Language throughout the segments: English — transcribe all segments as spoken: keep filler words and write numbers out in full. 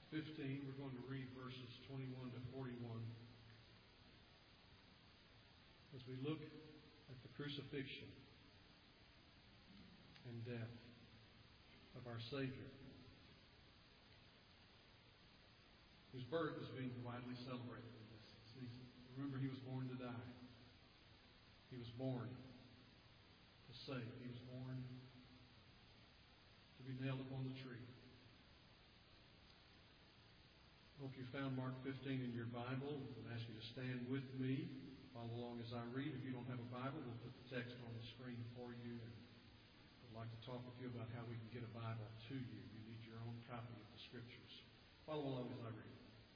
fifteen. We're going to read verses twenty-one to forty-one. As we look at the crucifixion and death of our Savior, whose birth is being widely celebrated in this season. Remember, He was born to die. He was born to save. He was born to be nailed upon the tree. I hope you found Mark fifteen in your Bible. I would ask you to stand with me, follow along as I read. If you don't have a Bible, we'll put the text on the screen for you. And I'd like to talk with you about how we can get a Bible to you. You need your own copy of the Scriptures. Follow along as I read.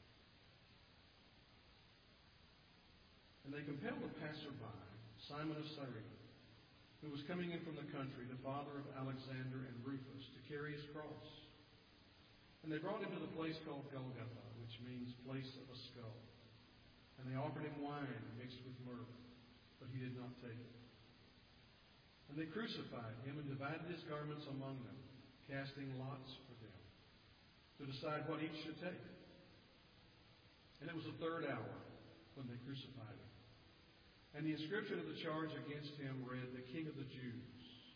And they compelled a passerby, Simon of Cyrene, who was coming in from the country, the father of Alexander and Rufus, to carry his cross. And they brought him to the place called Golgotha, which means place of a skull. And they offered him wine mixed with myrrh, but he did not take it. And they crucified him and divided his garments among them, casting lots for them, to decide what each should take. And it was the third hour when they crucified him. And the inscription of the charge against him read, "The King of the Jews."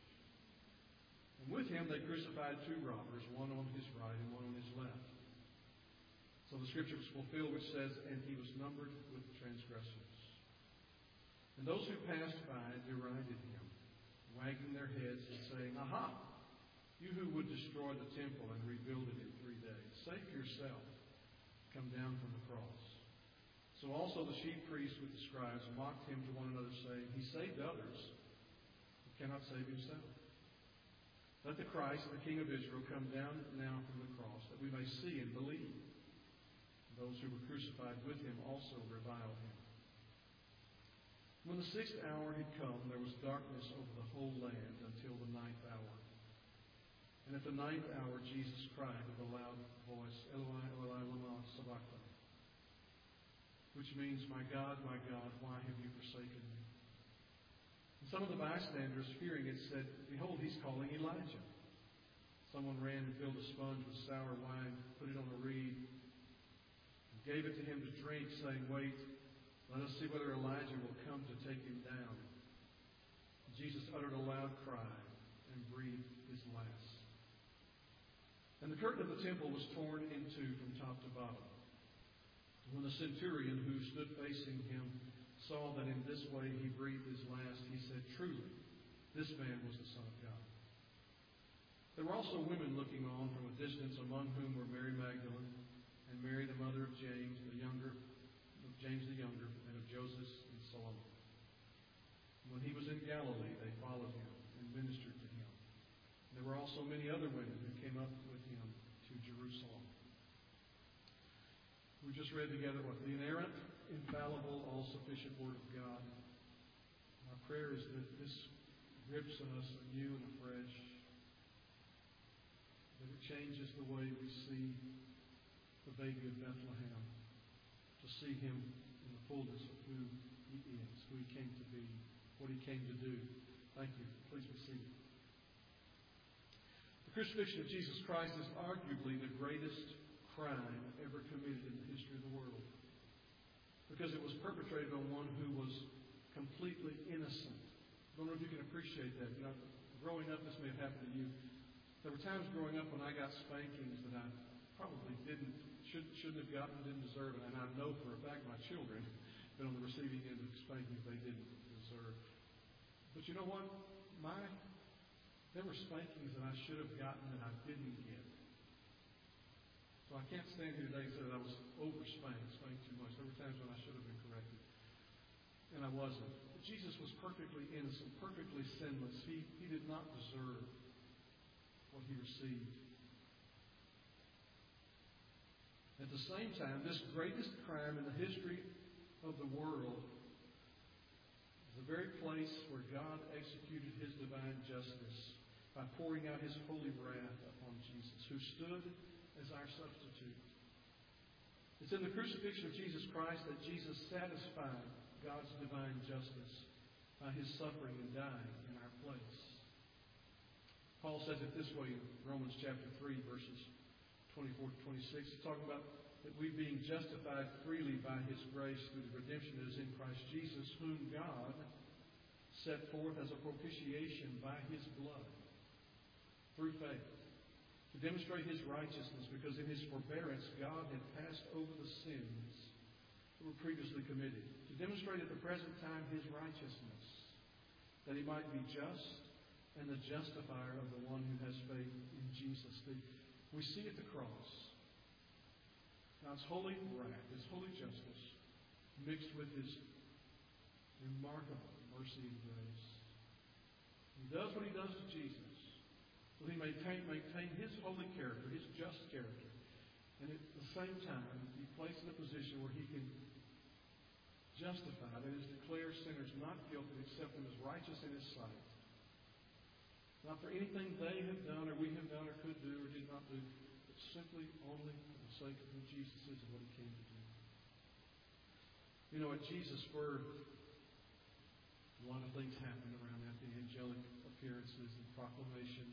And with him they crucified two robbers, one on his right and one on his left. So the Scripture was fulfilled which says, "And he was numbered with transgressors." And those who passed by derided him, wagging their heads and saying, "Aha! You who would destroy the temple and rebuild it in three days, save yourself. Come down from the cross." So also the chief priests with the scribes mocked him to one another, saying, "He saved others, but cannot save himself. Let the Christ, the King of Israel, come down now from the cross, that we may see and believe." And those who were crucified with him also reviled him. When the sixth hour had come, there was darkness over the whole land until the ninth hour. And at the ninth hour Jesus cried with a loud voice, "Eloi, Eloi, lama sabachthani," which means, "My God, my God, why have you forsaken me?" And some of the bystanders, hearing it, said, "Behold, he's calling Elijah." Someone ran and filled a sponge with sour wine, put it on a reed, and gave it to him to drink, saying, "Wait, let us see whether Elijah will come to take him down." And Jesus uttered a loud cry and breathed his last. And the curtain of the temple was torn in two from top to bottom. When the centurion who stood facing him saw that in this way he breathed his last, he said, "Truly, this man was the Son of God." There were also women looking on from a distance, among whom were Mary Magdalene and Mary the mother of James the younger, of James the younger, and of Joseph and Salome. When he was in Galilee, they followed him and ministered to him. And there were also many other women who came up with him to Jerusalem. We just read together what the inerrant, infallible, all-sufficient Word of God. Our prayer is that this grips us anew and afresh, that it changes the way we see the baby of Bethlehem, to see him in the fullness of who he is, who he came to be, what he came to do. Thank you. Please be seated. The crucifixion of Jesus Christ is arguably the greatest crime ever committed in the history of the world, because it was perpetrated on one who was completely innocent. I don't know if you can appreciate that. You know, growing up, this may have happened to you. There were times growing up when I got spankings that I probably didn't, should, shouldn't have gotten, didn't deserve it. And I know for a fact my children have been on the receiving end of spankings they didn't deserve. But you know what? My, there were spankings that I should have gotten that I didn't get. So I can't stand here today and say that I was over-spanked, spanked too much. There were times when I should have been corrected, and I wasn't. But Jesus was perfectly innocent, perfectly sinless. He, he did not deserve what he received. At the same time, this greatest crime in the history of the world is the very place where God executed his divine justice by pouring out his holy wrath upon Jesus, who stood as our substitute. It's in the crucifixion of Jesus Christ that Jesus satisfied God's divine justice by his suffering and dying in our place. Paul says it this way in Romans chapter three, verses twenty-four to twenty-six. He's talking about that we being justified freely by His grace through the redemption that is in Christ Jesus, whom God set forth as a propitiation by His blood through faith, to demonstrate His righteousness, because in His forbearance God had passed over the sins that were previously committed, to demonstrate at the present time His righteousness, that He might be just and the justifier of the one who has faith in Jesus. We see at the cross God's holy wrath, His holy justice, mixed with His remarkable mercy and grace. He does what He does to Jesus, so He maintain, maintain His holy character, His just character, and at the same time be placed in a position where He can justify, that is, declare sinners not guilty, accept them as righteous in His sight. Not for anything they have done or we have done or could do or did not do, but simply only for the sake of who Jesus is and what He came to do. You know, at Jesus' birth, a lot of things happened around that, the angelic appearances and proclamation.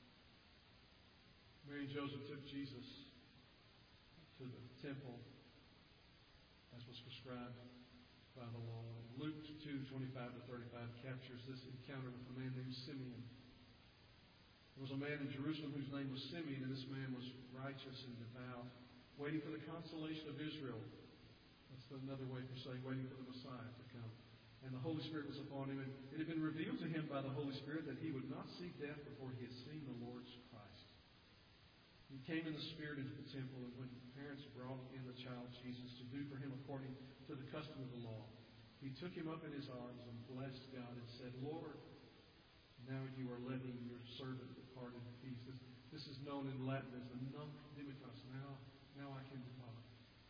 Mary and Joseph took Jesus to the temple as was prescribed by the law. Luke two, twenty-five to thirty-five captures this encounter with a man named Simeon. There was a man in Jerusalem whose name was Simeon, and this man was righteous and devout, waiting for the consolation of Israel. That's another way for saying waiting for the Messiah to come. And the Holy Spirit was upon him, and it had been revealed to him by the Holy Spirit that he would not see death before he had seen the Lord's Christ. He came in the Spirit into the temple, and when the parents brought in the child Jesus to do for him according to the custom of the law, he took him up in his arms and blessed God and said, Lord, now you are letting your servant depart in peace. This, this is known in Latin as the nunc dimittas. Now, now I can depart.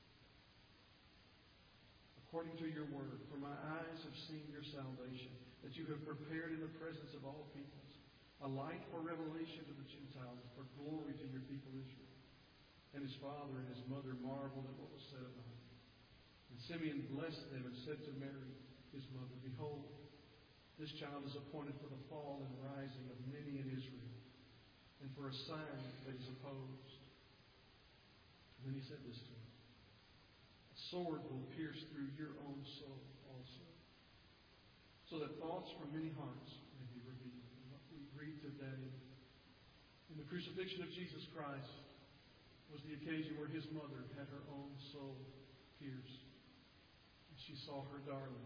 According to your word, for my eyes have seen your salvation, that you have prepared in the presence of all peoples, a light for revelation to the Gentiles, and for glory to your people Israel. And his father and his mother marveled at what was said about him. And Simeon blessed them and said to Mary, his mother, Behold, this child is appointed for the fall and rising of many in Israel, and for a sign that is opposed. And then he said this to him, A sword will pierce through your own soul also, so that thoughts from many hearts may be revealed. And what we read today in the crucifixion of Jesus Christ was the occasion where his mother had her own soul pierced. And she saw her darling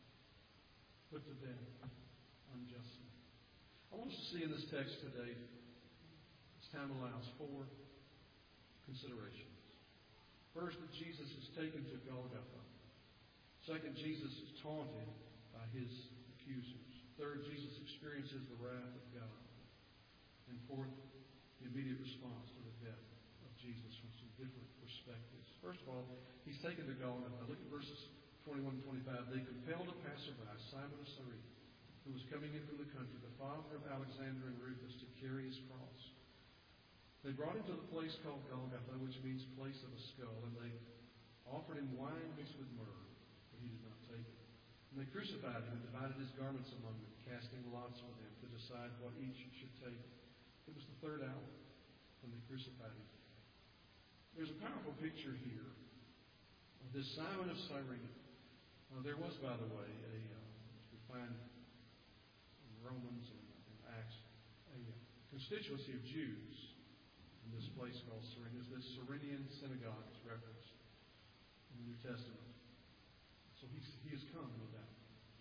put to death unjustly. I want us to see in this text today, as time allows, four considerations. First, that Jesus is taken to Golgotha. Second, Jesus is taunted by his accusers. Third, Jesus experiences the wrath of God. And fourth, the immediate response to the death of Jesus from some different perspectives. First of all, he's taken to Golgotha. Look at verses twenty-one and twenty-five. They compelled a passerby, Simon of Cyrene, who was coming in from the country, the father of Alexander and Rufus, to carry his cross. They brought him to the place called Golgotha, which means place of a skull, and they offered him wine mixed with myrrh, but he did not take it. And they crucified him and divided his garments among them, casting lots for them to decide what each should take. It was the third hour when they crucified him. There's a powerful picture here of this Simon of Cyrene. Uh, there was, by the way, a uh, we find in Romans and, and Acts, a uh, constituency of Jews in this place called Cyrene. There's this Cyrenian synagogue is referenced in the New Testament. So he's, he has come, no doubt,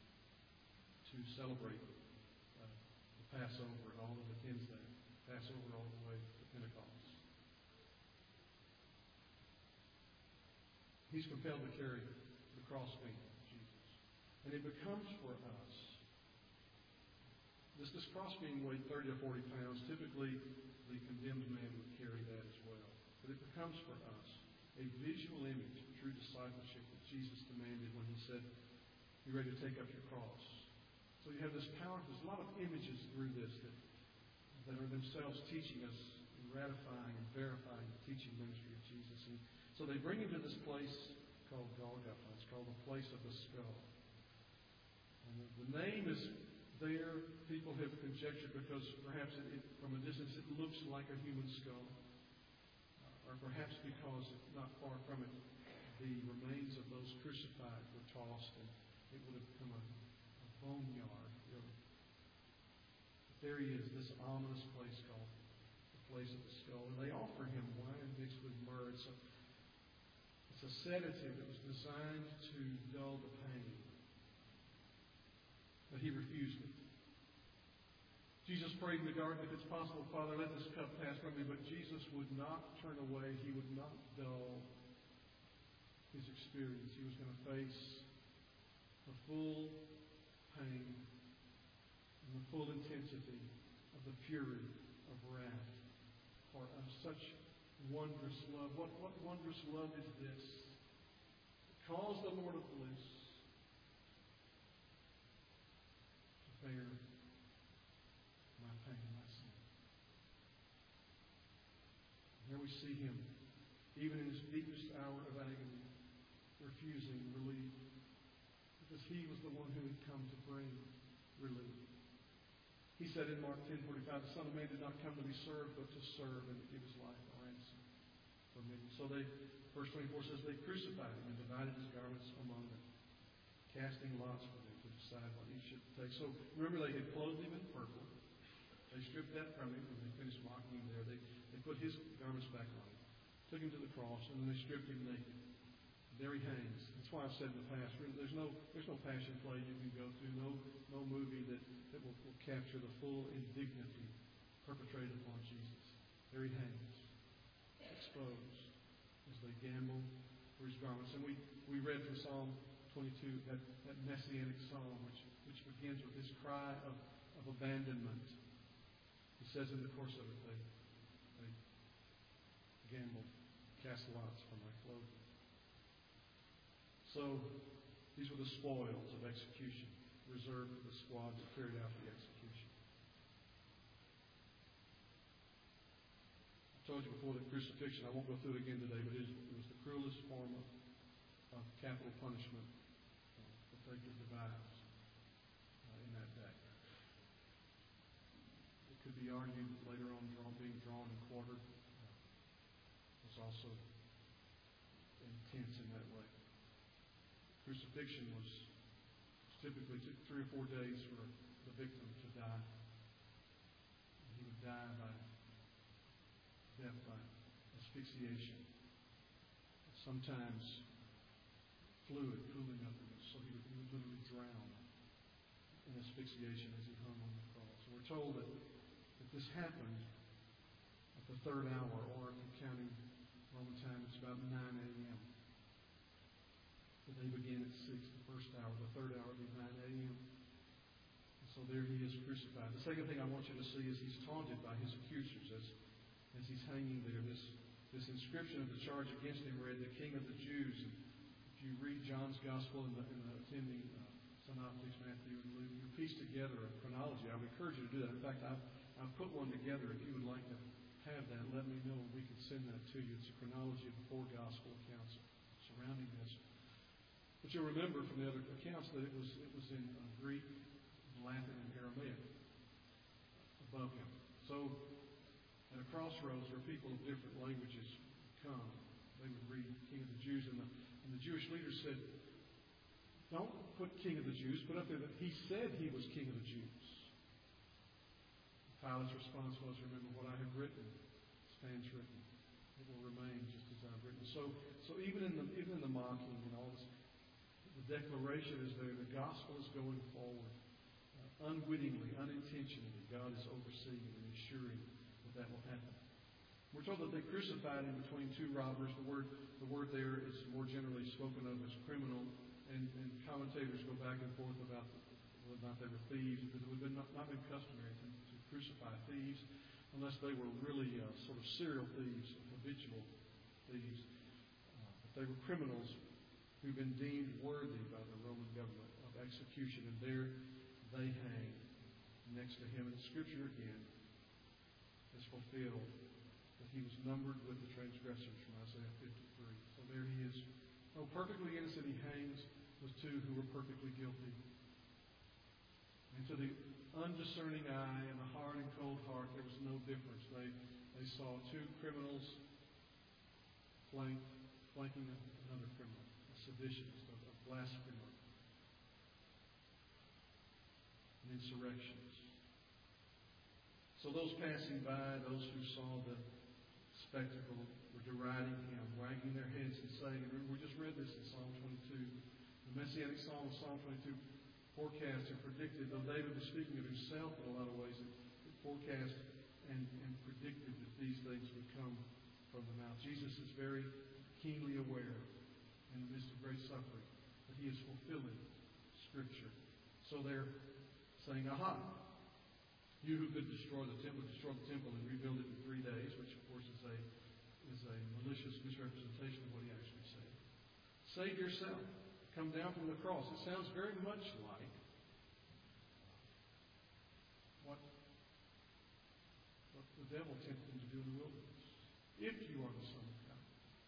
to celebrate uh, the Passover and all that attends there. Passover all the way to Pentecost. He's compelled to carry the crossbeam. And it becomes for us, this, this cross being weighed thirty or forty pounds, typically the condemned man would carry that as well. But it becomes for us a visual image of true discipleship that Jesus demanded when he said, "You ready to take up your cross?" So you have this power, there's a lot of images through this that, that are themselves teaching us and ratifying and verifying the teaching ministry of Jesus. And so they bring him to this place called Golgotha. It's called the place of the skull. And the name is there, people have conjectured, because perhaps it, it, from a distance it looks like a human skull. Uh, or perhaps because not far from it, the remains of those crucified were tossed, and it would have become a, a boneyard, really. But there he is, this ominous place called the place of the skull. And they offer him wine mixed with myrrh. It's a, it's a sedative that was designed to dull the pain. But he refused it. Jesus prayed in the garden, if it's possible, Father, let this cup pass from me. But Jesus would not turn away. He would not dull his experience. He was going to face the full pain and the full intensity of the fury of wrath for of such wondrous love. What, what wondrous love is this? It calls the Lord of bliss to bear my pain, my sin. And here we see him, even in his deepest hour of agony, refusing relief, because he was the one who had come to bring relief. He said in Mark ten forty-five, the Son of Man did not come to be served, but to serve and to give his life a ransom for many. So they, verse twenty-four says, they crucified him and divided his garments among them, casting lots for them to decide what he should take. So remember, they had clothed him in purple. They stripped that from him when they finished mocking him there. They, they put his garments back on him, took him to the cross, and then they stripped him naked. There he hangs. That's why I've said in the past, there's no there's no passion play you can go through, no no movie that, that will, will capture the full indignity perpetrated upon Jesus. There he hangs, exposed, as they gamble for his garments. And we, we read from Psalm twenty-two, that, that messianic psalm, which, which begins with this cry of, of abandonment. He says in the course of it, they, they gambled, cast lots for my clothing. So, these were the spoils of execution, reserved for the squad that carried out the execution. I told you before that crucifixion, I won't go through it again today, but it was the cruelest form of, of capital punishment uh, that they could devise uh, in that day. It could be argued that later on drawn, being drawn and quartered uh, was also intense in that way. Crucifixion was typically took three or four days for the victim to die. And he would die by death by asphyxiation. Sometimes fluid pooling up in him, so he would, he would literally drown in asphyxiation as he hung on the cross. And we're told that, that this happened at the third hour, or if you're counting Roman time, it's about nine a.m. The day began at six, the first hour. The third hour would be nine a.m. And so there he is crucified. The second thing I want you to see is he's taunted by his accusers as, as he's hanging there. This, this inscription of the charge against him read, the King of the Jews. And if you read John's Gospel in the, in the attending uh, synoptics, Matthew and Luke, you piece together a chronology. I would encourage you to do that. In fact, I've, I've put one together. If you would like to have that, let me know and we can send that to you. It's a chronology of the four Gospel accounts surrounding this. But you'll remember from the other accounts that it was it was in uh, Greek, Latin, and Aramaic above him. So at a crossroads where people of different languages come, they would read King of the Jews, and the, and the Jewish leaders said, don't put King of the Jews, put up there that he said he was King of the Jews. Pilate's response was, remember what I have written stands written. It will remain just as I've written. So so even in the even in the mocking and all this, the declaration is there. The gospel is going forward. Uh, unwittingly, unintentionally, God is overseeing and ensuring that that will happen. We're told that they crucified him between two robbers. The word the word there is more generally spoken of as criminal, and, and commentators go back and forth about whether or not they were thieves, because it would have not, not been customary to, to crucify thieves unless they were really uh, sort of serial thieves, habitual thieves. Uh, but they were criminals who've been deemed worthy by the Roman government of execution, and there they hang next to him. And Scripture again is fulfilled that he was numbered with the transgressors from Isaiah fifty-three. So there he is. Oh, perfectly innocent, he hangs with two who were perfectly guilty. And to the undiscerning eye and the hard and cold heart, there was no difference. They, they saw two criminals flank, flanking another criminal, a seditionist, a, a blasphemer, an insurrectionist. So those passing by, those who saw the spectacle, were deriding him, wagging their heads and saying, and we just read this in Psalm twenty-two, the Messianic Psalm of Psalm twenty-two forecast and predicted, though David was speaking of himself in a lot of ways, it, it forecast and, and predicted that these things would come from the mouth. Jesus is very keenly aware in the midst of great suffering that he is fulfilling Scripture. So they're saying, aha, you who could destroy the temple, destroy the temple and rebuild it in three days, which of course is a is a malicious misrepresentation of what he actually said. Save yourself. Come down from the cross. It sounds very much like what, what the devil tempted him to do in the wilderness. If you are the Son of God,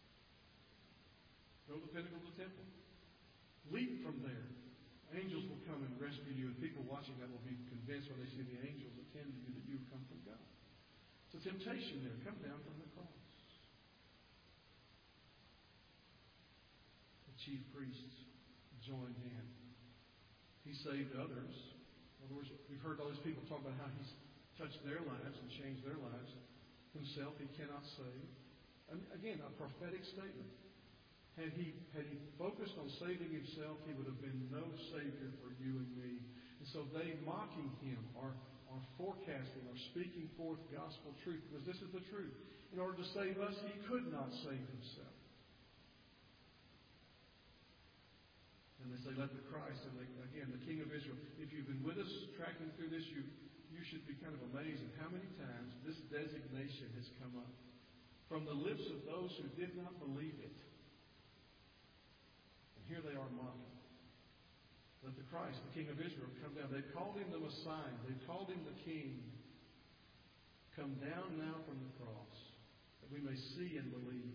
go to the pinnacle of the temple. Leap from there. Angels will come and rescue you, and people watching that will be convinced when they see the angels attend to you that you have come from God. It's a temptation there. Come down from the cross. The chief priests joined in. He saved others. In other words, we've heard all these people talk about how he's touched their lives and changed their lives. Himself he cannot save. And again, a prophetic statement. Had he, had he focused on saving himself, he would have been no Savior for you and me. And so they, mocking him, are, are forecasting, are speaking forth gospel truth, because this is the truth. In order to save us, he could not save himself. And they say, let the Christ, and they, again, the King of Israel, if you've been with us tracking through this, you, you should be kind of amazed at how many times this designation has come up from the lips of those who did not believe it. Here they are mocking. Let the Christ, the King of Israel, come down. They've called him the Messiah. They've called him the King. Come down now from the cross that we may see and believe.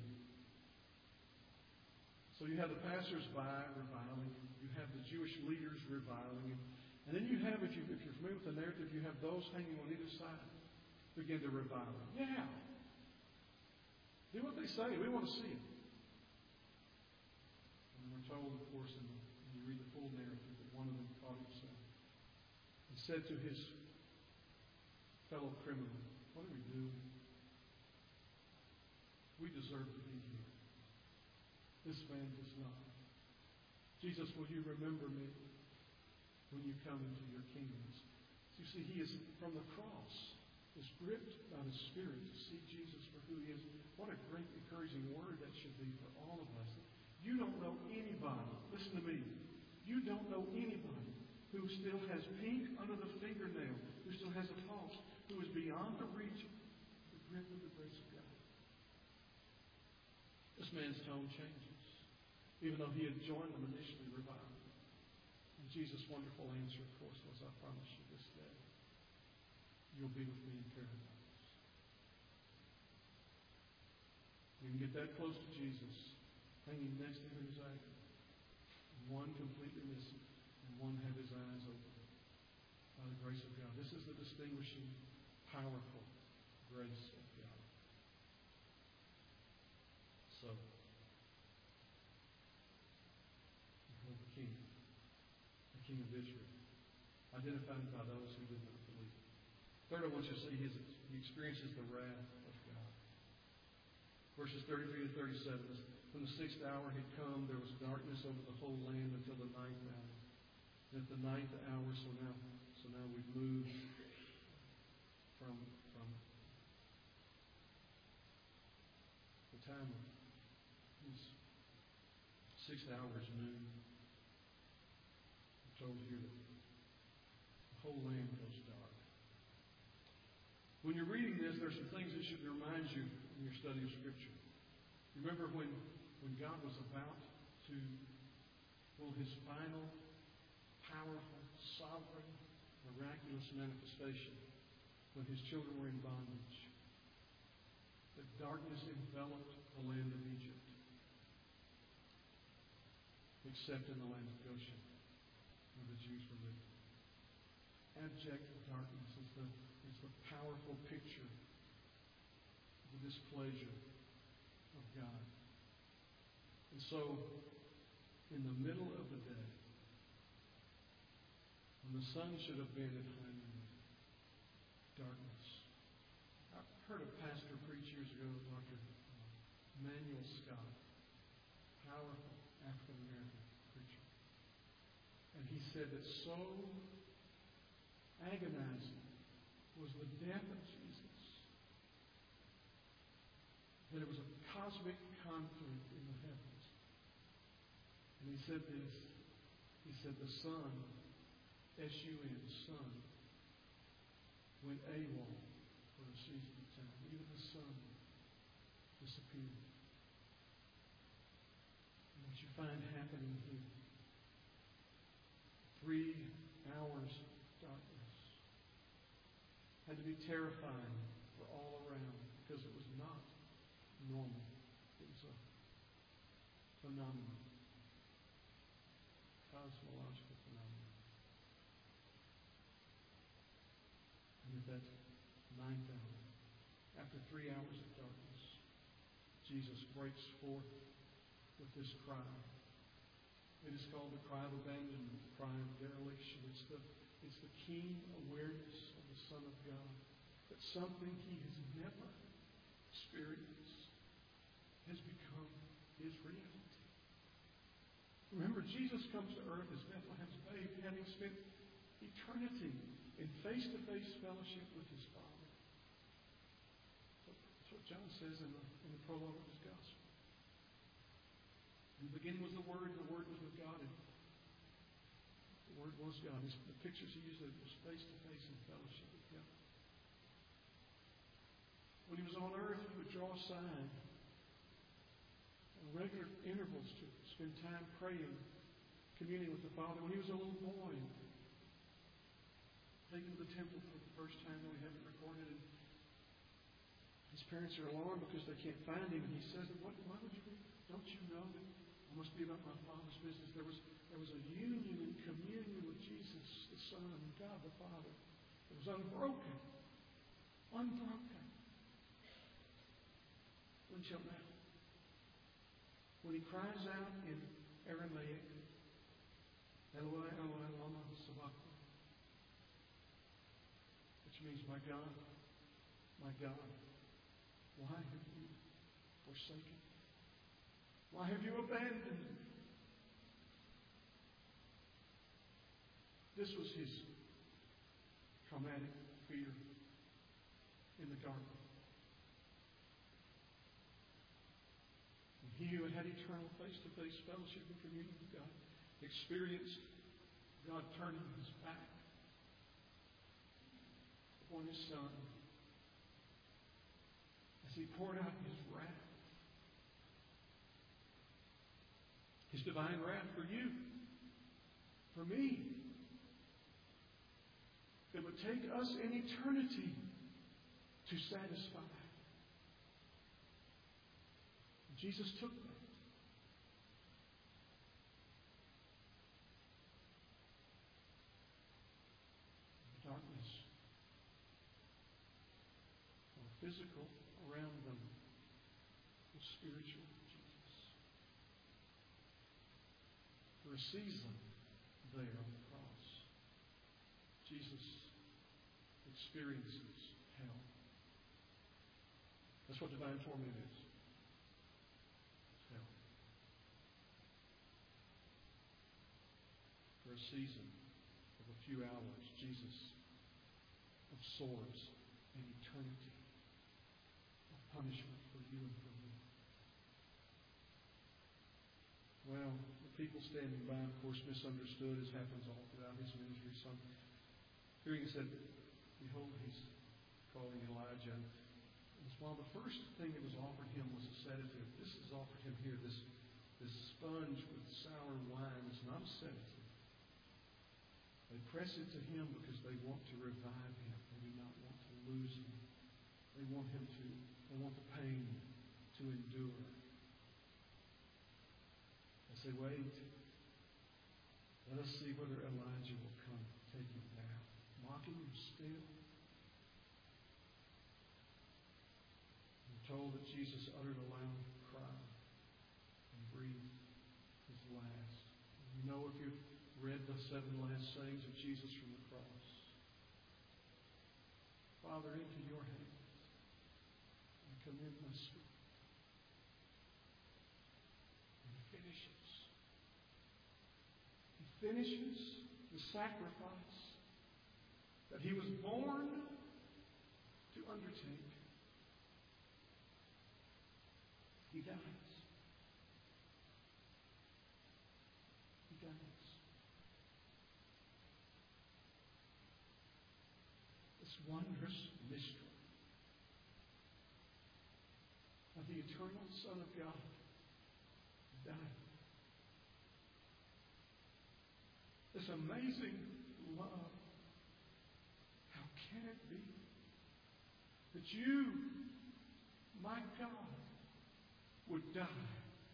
So you have the passers-by reviling. You have the Jewish leaders reviling. And then you have, if, you, if you're familiar with the narrative, you have those hanging on either side begin to revile. Yeah. Do what they say. We want to see it. We're told, of course, in the, when you read the full narrative, that one of them caught himself and said to his fellow criminal, what do we do? We deserve to be here. This man does not. Jesus, will you remember me when you come into your kingdoms? So you see, he is from the cross, is gripped by the Spirit to see Jesus for who he is. What a great encouraging word that should be for all of us. You don't know anybody, listen to me, you don't know anybody who still has pink under the fingernail, who still has a pulse, who is beyond the reach of the grip of the grace of God. This man's tone changes, even though he had joined them initially revived. And Jesus' wonderful answer, of course, was, I promise you this day, you'll be with me in paradise. You can get that close to Jesus, hanging next to him in his agony. One completely missing, and one had his eyes open by the grace of God. This is the distinguishing, powerful grace of God. So, behold the King, the King of Israel, identified by those who did not believe. Third, I want you to see his, he experiences the wrath of God. Verses thirty-three to thirty-seven. When the sixth hour had come, there was darkness over the whole land until the ninth hour. And at the ninth hour, so now, so now we've moved from, from the time of this sixth hour is noon. I'm told here that the whole land goes dark. When you're reading this, there's some things that should remind you in your study of Scripture. Remember when When God was about to pull his final, powerful, sovereign, miraculous manifestation, when his children were in bondage, the darkness enveloped the land of Egypt, except in the land of Goshen, where the Jews were living. Abject darkness is the, is the powerful picture of the displeasure of God. And so, in the middle of the day, when the sun should have been at high noon, darkness. I heard a pastor preach years ago, Doctor Manuel Scott, powerful African-American preacher. And he said that so agonizing was the death of Jesus that it was a cosmic conflict in the heavens. And he said this, he said the sun, S U N, sun, went AWOL for a season of time. Even the sun disappeared. And what you find happening here, three hours of darkness, had to be terrifying for all around because it was not normal. It was a phenomenon, cosmological phenomenon. And at that ninth hour, after three hours of darkness, Jesus breaks forth with this cry. It is called the cry of abandonment, the cry of dereliction. It's the, it's the keen awareness of the Son of God that something he has never experienced has become his reality. Remember, Jesus comes to earth as Bethlehem's babe, having spent eternity in face-to-face fellowship with his Father. That's what John says in the, in the prologue of his gospel. In the beginning was the Word, and the Word was with God, and the Word was God. His, the pictures he used was face-to-face in fellowship with God. When he was on earth, he would draw aside at regular intervals to spend time praying, communing with the Father. When he was a little boy, taken to the temple for the first time, though we haven't recorded it. His parents are alarmed because they can't find him, and he says, "What? Why would you be? Don't you know that I must be about my Father's business?" There was there was a union and communion with Jesus, the Son, and God the Father. It was unbroken, unbroken until now. When he cries out in Aramaic, "Eloi, Eloi, lama sabachthani," which means, "My God, my God, why have you forsaken me? Why have you abandoned me?" This was his traumatic fear in the garden. And he who had eternal face-to-face fellowship and communion with God experienced God turning his back upon his Son as he poured out his wrath. His divine wrath for you, for me. It would take us an eternity to satisfy. Jesus took that. The darkness, or physical, around them was spiritual. For a season there on the cross, Jesus experiences hell. That's what divine torment is. It's hell. For a season of a few hours, Jesus absorbs an eternity of punishment for you and for me. Well, people standing by, of course, misunderstood, as happens all throughout his ministry. Some hearing it said, "Behold, he's calling Elijah." And while the first thing that was offered him was a sedative, this is offered him here, this, this sponge with sour wine. It's not a sedative. They press it to him because they want to revive him. They do not want to lose him. They want him to, they want the pain to endure. Say, "Wait, let us see whether Elijah will come take him down." Mocking him still. We're told that Jesus uttered a loud cry and breathed last. You know, if you've read the seven last sayings of Jesus from the cross. Father, into your hands I commend my spirit. And he finishes. He finishes the sacrifice that he was born to undertake. He dies. He dies. This wondrous mystery of the eternal Son of God died. This amazing love. How can it be that you, my God, would die?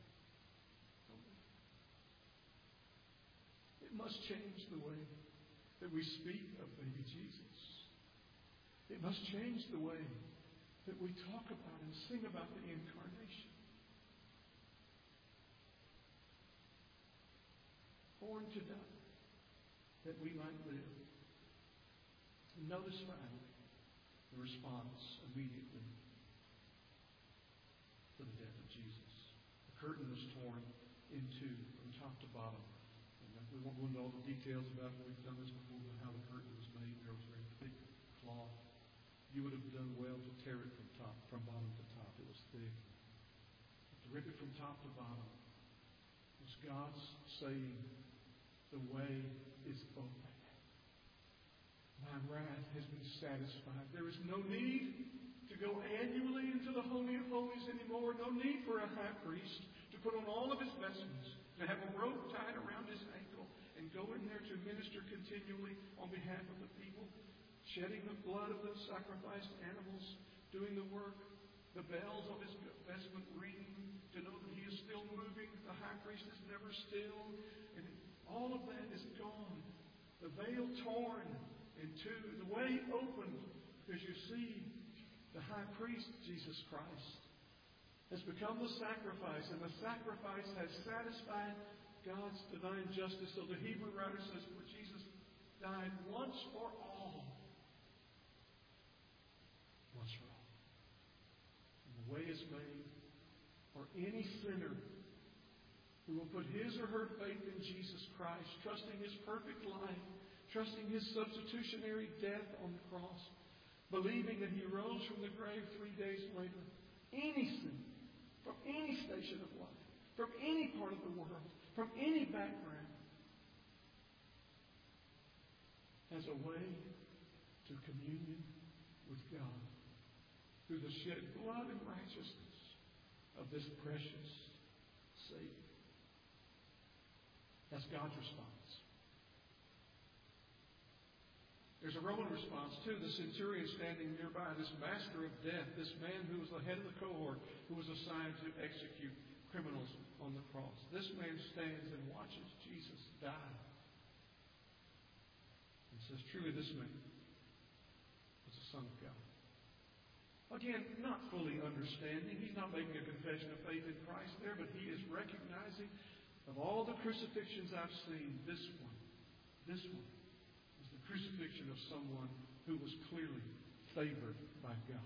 It must change the way that we speak of baby Jesus. It must change the way that we talk about and sing about the incarnation. Born to die, that we might live. And notice finally the response immediately to the death of Jesus. The curtain was torn in two from top to bottom. And we won't go into all the details about it. We've done this before, but how the curtain was made. There was very thick cloth. You would have done well to tear it from top, from bottom to top. It was thick. But to rip it from top to bottom was God's saying, the way is open. My wrath has been satisfied. There is no need to go annually into the Holy of Holies anymore. No need for a high priest to put on all of his vestments, to have a rope tied around his ankle, and go in there to minister continually on behalf of the people, shedding the blood of the sacrificed animals, doing the work, the bells of his vestment ringing, to know that he is still moving. The high priest is never still. And all of that is gone. The veil torn in two, the way opened, because you see, the high priest, Jesus Christ, has become the sacrifice, and the sacrifice has satisfied God's divine justice. So the Hebrew writer says, for Jesus died once for all. Once for all. And the way is made for any sinner who will put his or her faith in Jesus Christ, trusting his perfect life, trusting his substitutionary death on the cross, believing that he rose from the grave three days later. Any sin, from any station of life, from any part of the world, from any background, has a way to communion with God through the shed blood and righteousness of this precious Savior. That's God's response. There's a Roman response too. The centurion standing nearby, this master of death, this man who was the head of the cohort, who was assigned to execute criminals on the cross. This man stands and watches Jesus die. And says, truly this man was the Son of God. Again, not fully understanding. He's not making a confession of faith in Christ there, but he is recognizing, of all the crucifixions I've seen, this one, this one, the crucifixion of someone who was clearly favored by God.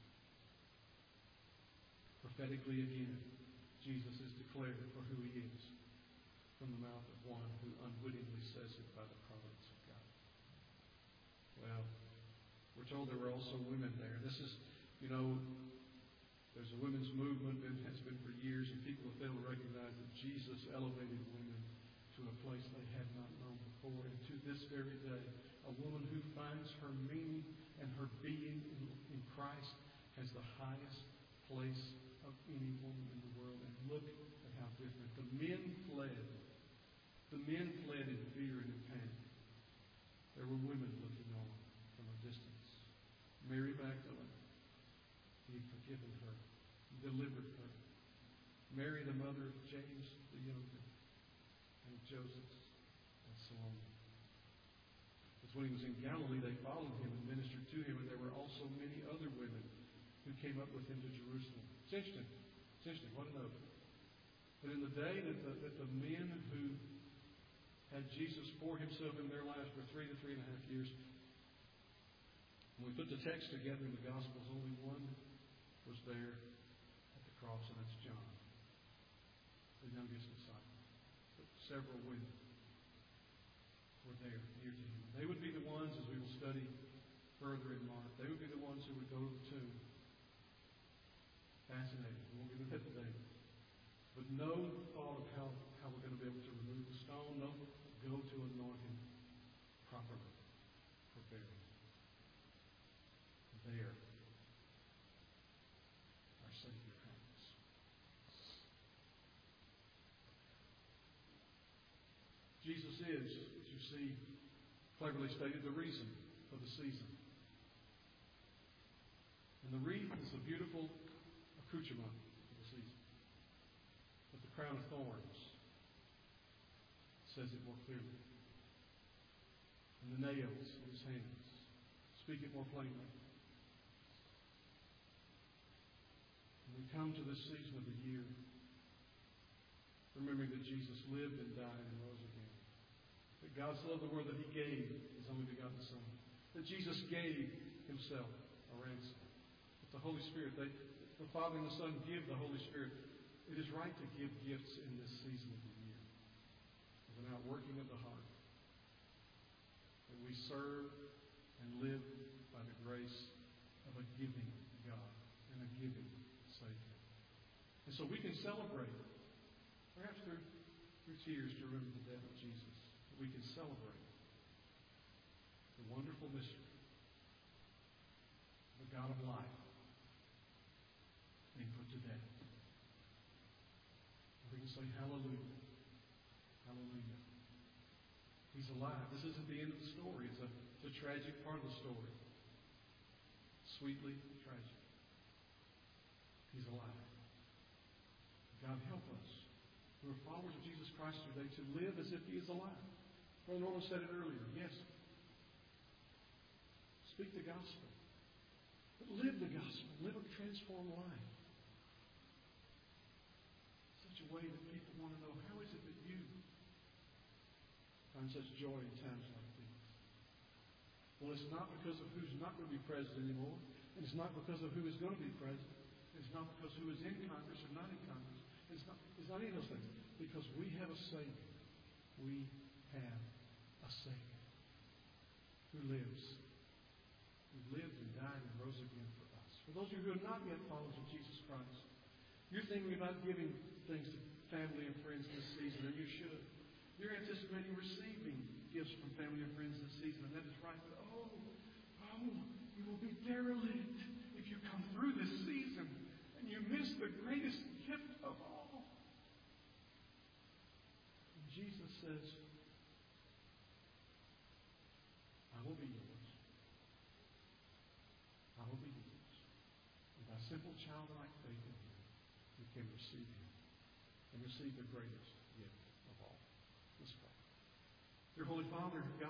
Prophetically again, Jesus is declared for who he is from the mouth of one who unwittingly says it by the providence of God. Well, we're told there were also women there. This is, you know, there's a women's movement that has been for years, and people have failed to recognize that Jesus elevated women to a place they had not known before. And to this very day, a woman who finds her meaning and her being in, in Christ has the highest place of any woman in the world. And look at how different. The men fled. The men fled in fear and in panic. There were women looking on from a distance. Mary Magdalene, he had forgiven her, delivered her. Mary, the mother of James the younger, and Joseph, and Salome. Because when he was in Galilee, they followed him and ministered to him, and there were also many other women who came up with him to Jerusalem. It's interesting. It's interesting. What a note. That in the day that the, that the men who had Jesus pour himself in their lives for three to three and a half years, when we put the text together in the Gospels, only one was there at the cross, and that's John, the youngest disciple. But several women were there near to him. They would be the ones, as we will study further in Mark, they would be the ones who would go to the tomb. Fascinating. We won't get into that today. But no thought of how, how we're going to be able to remove the stone. No, go to anoint him properly for burial. There, our Savior hangs. Jesus is, as you see cleverly stated, the reason for the season. And the wreath is a beautiful accoutrement for the season. But the crown of thorns says it more clearly. And the nails in his hands speak it more plainly. When we come to this season of the year, remembering that Jesus lived and died and rose again. That God so loved the world that he gave his only begotten Son. That Jesus gave himself a ransom. That the Holy Spirit, they, the Father and the Son give the Holy Spirit. It is right to give gifts in this season of the year. As an outworking of the heart. That we serve and live by the grace of a giving God and a giving Savior. And so we can celebrate, perhaps through, through tears to remember the death of Jesus. But we can celebrate the wonderful mystery of the God of life being put to death. We can say, hallelujah, hallelujah. He's alive. This isn't the end of the story. It's a, it's a tragic part of the story. Sweetly tragic. He's alive. God help us, who are followers of Jesus Christ today, to live as if he is alive. Brother Norman said it earlier. Yes. Speak the gospel. But live the gospel. Live a transformed life. Such a way that people want to know, how is it that you find such joy in times like these? Well, it's not because of who's not going to be president anymore. And it's not because of who is going to be president. It's not because who is in Congress or not in Congress. It's not, it's not any of those things. Because we have a Savior. We have a Savior who lives. Who lived and died and rose again for us. For those of you who are not yet followers of Jesus Christ, you're thinking about giving things to family and friends this season, and you should. You're anticipating receiving gifts from family and friends this season, and that is right. But oh, oh, you will be derelict if you come through this season and you miss the greatest gift of all. And Jesus says, I will be yours. I will be yours. And by simple childlike faith in him, you can receive him and receive the greatest gift of all. Let's pray. Dear Holy Father, God,